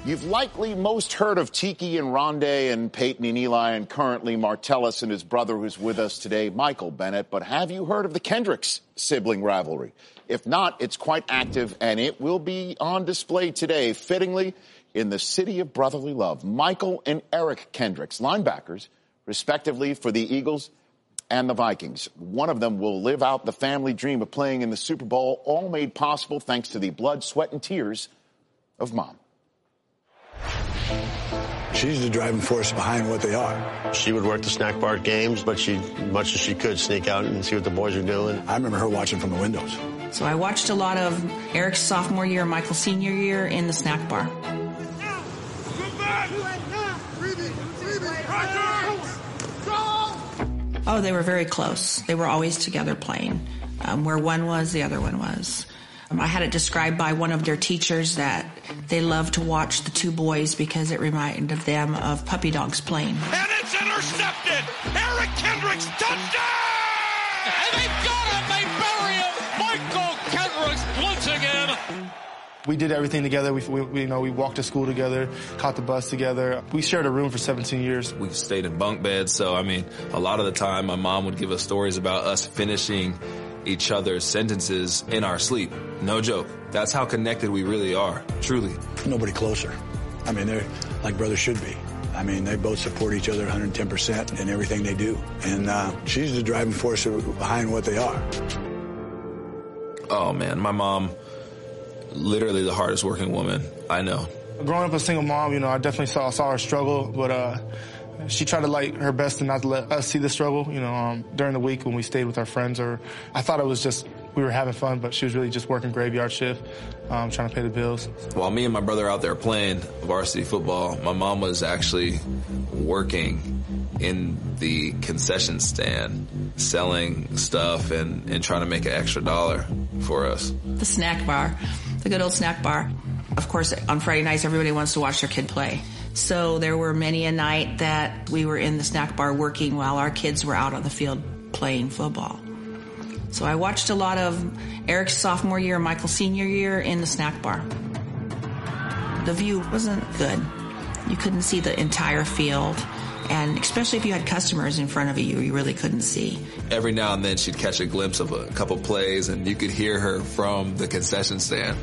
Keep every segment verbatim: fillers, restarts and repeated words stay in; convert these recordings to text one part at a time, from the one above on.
You've likely most heard of Tiki and Rondé and Peyton and Eli and currently Martellus and his brother who's with us today, Michael Bennett. But have you heard of the Kendricks sibling rivalry? If not, it's quite active and it will be on display today, fittingly, in the city of brotherly love. Michael and Eric Kendricks, linebackers, respectively, for the Eagles and the Vikings. One of them will live out the family dream of playing in the Super Bowl, all made possible thanks to the blood, sweat, and tears of Mom. She's the driving force behind what they are. She would work the snack bar games, but she, much as she could, sneak out and see what the boys are doing. I remember her watching from the windows. So I watched a lot of Eric's sophomore year, Michael's senior year in the snack bar. Oh, they were very close. They were always together playing. Um, where one was, the other one was. Um, I had it described by one of their teachers that they loved to watch the two boys because it reminded them of puppy dogs playing. And it's intercepted! Eric Kendricks, touchdown! And they've got him! They bury him! Michael Kendricks once again! We did everything together. We, we, you know, we walked to school together, caught the bus together. We shared a room for seventeen years. We stayed in bunk beds, so, I mean, a lot of the time my mom would give us stories about us finishing each other's sentences in our sleep. No joke. That's how connected we really are, truly. Nobody closer. I mean, they're like brothers should be. I mean, they both support each other one hundred ten percent in everything they do. And uh, she's the driving force behind what they are. Oh, man, my mom... literally the hardest working woman I know. Growing up a single mom, you know, I definitely saw saw her struggle, but uh, she tried to like her best to not let us see the struggle. You know, um, during the week when we stayed with our friends, or I thought it was just we were having fun, but she was really just working graveyard shift, um, trying to pay the bills. While me and my brother out there playing varsity football, my mom was actually working in the concession stand, selling stuff and, and trying to make an extra dollar for us. The snack bar. The good old snack bar. Of course, on Friday nights, everybody wants to watch their kid play. So there were many a night that we were in the snack bar working while our kids were out on the field playing football. So I watched a lot of Eric's sophomore year, Michael's senior year in the snack bar. The view wasn't good. You couldn't see the entire field. And especially if you had customers in front of you, you really couldn't see. Every now and then she'd catch a glimpse of a couple plays and you could hear her from the concession stand.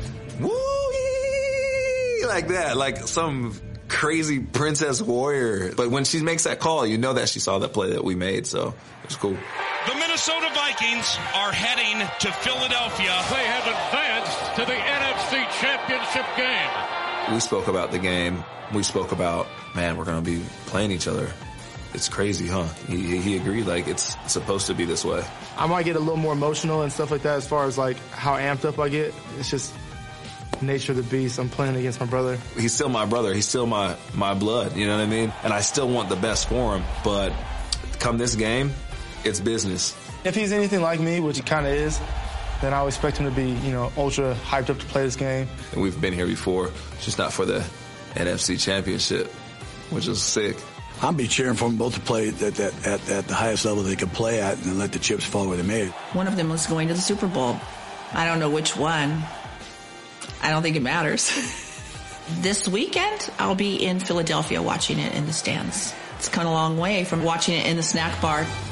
Woo-wee! Like that, like some crazy princess warrior. But when she makes that call, you know that she saw that play that we made, so it was cool. The Minnesota Vikings are heading to Philadelphia. They have advanced to the N F C Championship game. We spoke about the game. We spoke about, man, we're going to be playing each other. It's crazy, huh? He, he agreed, like, it's supposed to be this way. I might get a little more emotional and stuff like that as far as, like, how amped up I get. It's just nature of the beast. I'm playing against my brother. He's still my brother. He's still my, my blood, you know what I mean? And I still want the best for him. But come this game, it's business. If he's anything like me, which he kind of is, then I would expect him to be, you know, ultra hyped up to play this game. And we've been here before, just not for the N F C Championship, which is sick. I'll be cheering for them both to play at, at, at, at the highest level they could play at and let the chips fall where they may. One of them was going to the Super Bowl. I don't know which one. I don't think it matters. This weekend, I'll be in Philadelphia watching it in the stands. It's come a long way from watching it in the snack bar.